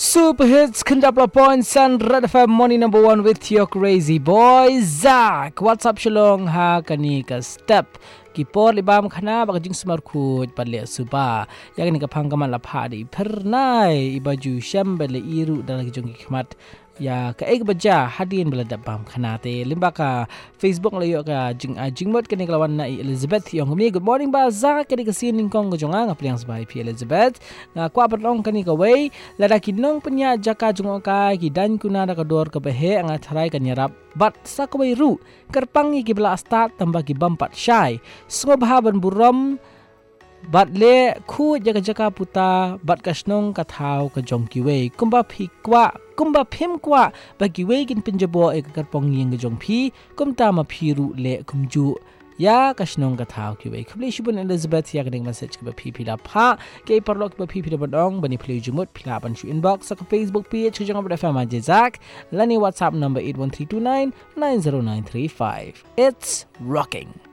Super hits Kendapla Points and Red FM Morning number 1 with your crazy boy Zach. What's up Shalong ha kani ka step Kipor libam khana bagajing smar khut palle suba yakni ka phangkaman la phadi phernai ibaju shambele iru dalang jong khmat ya ka ek baja hadin bela dabam khana te limbaka Facebook layo ka jingmot kani kalawan na Elizabeth yong mi good morning ba za kani ka sin kong jonga ngapliang sabai pi Elizabeth nga kwa patlong kani ka way lada kinong penya jaka jonga ka kidan kuna da ka dor ka behe anga tharai ka nyarap bat sa ka way ru kerpangi ki bela start tambah ki bampat syai sungo bahaban buram bat le khu jaka puta bat kasnong ka thau ka jongki we kumba phikwa kumba phimkwa bagi we kin pinjabo e ka karpong yeng jong phi kumta ma phiru le kumju ya kasnong ka thau ki we khble shubun Elizabeth ya kading message ka phi la pha ke parlok ba phi badong bani play jumut phila ban shu inbox sa Facebook page jong ba fama jezak lani WhatsApp number 81329 90935 it's rocking.